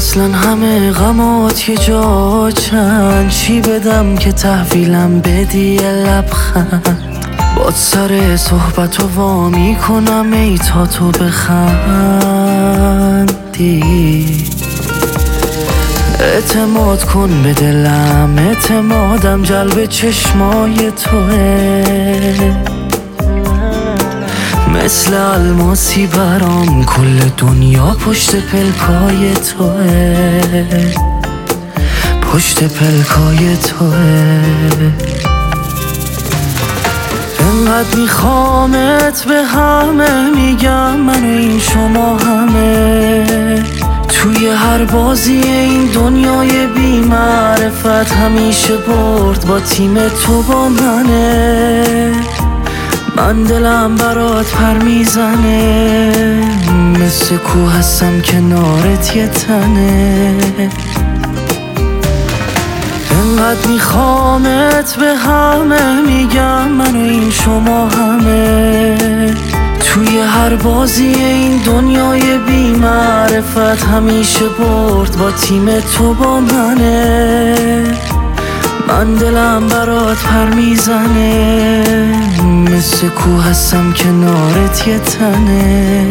اصلا همه غمات یه جا چند، چی بدم که تحویلم بدی یه لبخند. باد سر صحبت و وا میکنم ای تا تو بخندی. اعتماد کن به دلم، اعتمادم جلب چشمای توه. مثل الماسی برام کل دنیا پشت پلکای توه، پشت پلکای توه. انقدر میخوامت به همه میگم من و این شما همه. توی هر بازی این دنیای بی معرفت همیشه برد با تیم تو با منه. من دلم برات پر میزنه، مثل کوه هستم کنارت یه تنه. انقدر میخوامت به همه میگم من و این شما همه. توی هر بازی این دنیای بی معرفت همیشه برد با تیم تو با منه. من دلم برات پر میزنه، مثل کوه هستم کنارت یه تنه.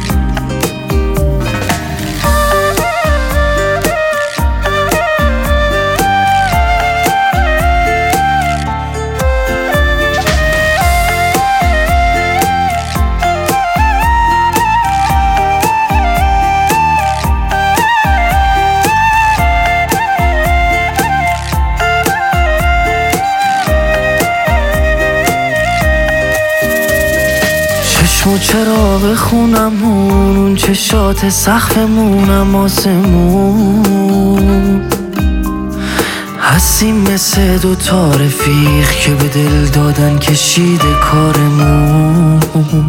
چشم چراغ خونمون، اون چشات سقفمونم آسمون. هستیم مثل دوتا رفیق که به دل دادن کشیده کارمون.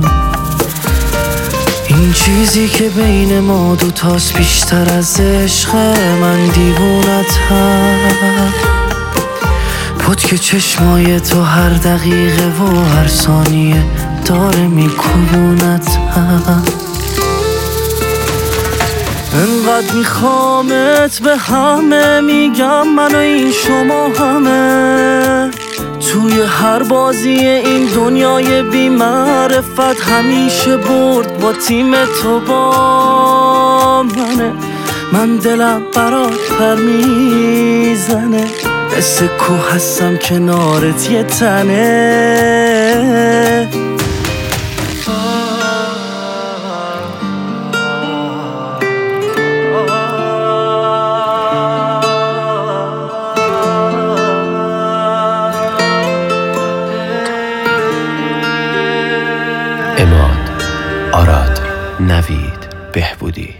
این چیزی که بین ما دوتاست بیشتر از عشق، من دیوونتم. پتک چشمای تو هر دقیقه و هر ثانیه داره میکوبونتم. انقدر میخوامت به همه میگم من و این شما همه. توی هر بازی این دنیای بی معرفت همیشه برد با تیم تو با منه. من دلم برات پر میزنه، مثل کوه هستم کنارت یه تنه. عماد، آراد، نوید، بهبودی.